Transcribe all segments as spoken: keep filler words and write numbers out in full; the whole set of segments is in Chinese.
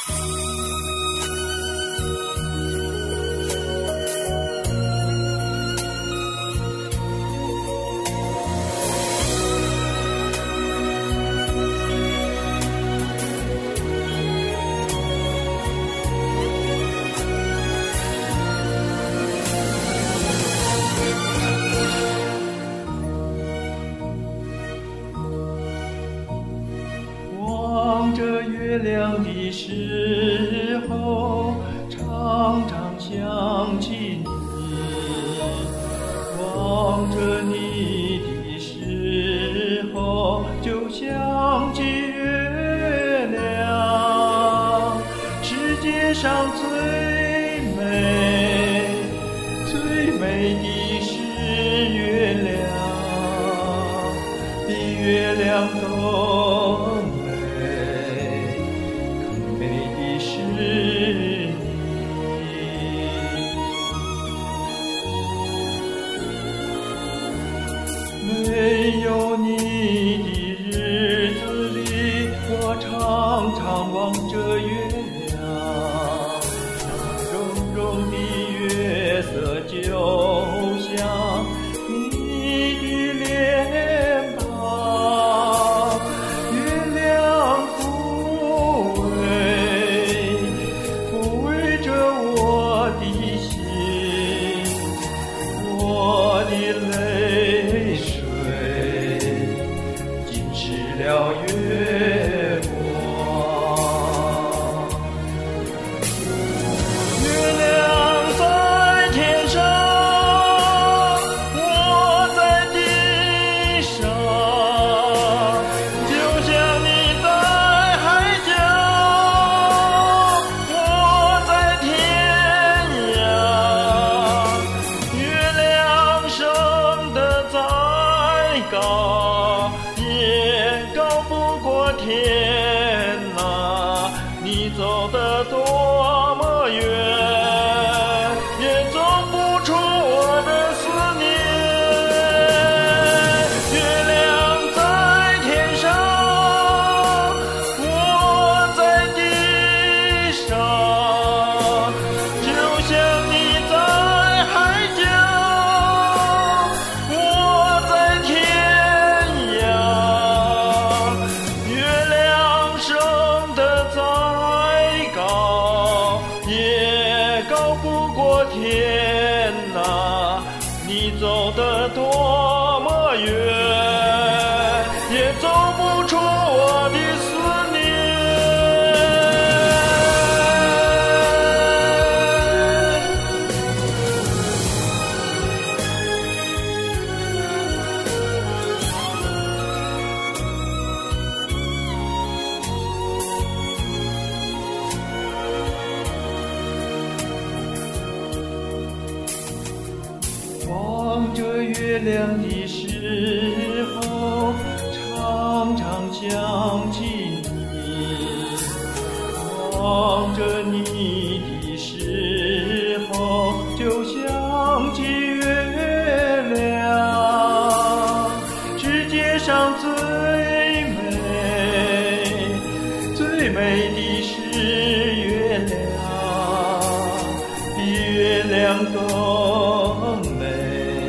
望着月亮的时候，常常想起你；望着你的时候，就想起月亮。世界上最美、最美的是月亮，比月亮更没有你的日子里，我常常望着月亮，那融融的月色就像你的脸庞，月亮抚慰抚慰着我的心，我的泪水了月光。月亮在天上，我在地上，就像你在海角，我在天涯。月亮升得再高，高不过天哪，你走得多么远，也走不出我的思念。月亮在天上，我在地上，就像你在海角，我在天涯。月亮升得再高，也高不过天哪，你走得多么远，也走不出我的思念。望着月亮的时候，常常想起你；望着你的时候，就想起月亮。世界上最美、最美的是月亮，比月亮更美。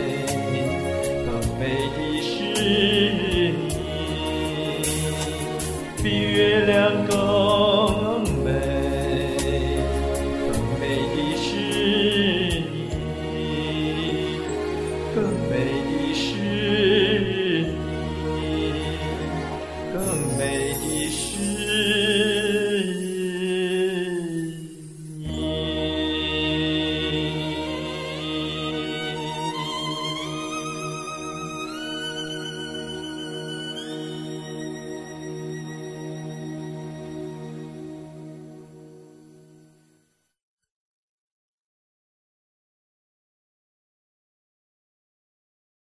比月亮更美，更美的是你，更美的是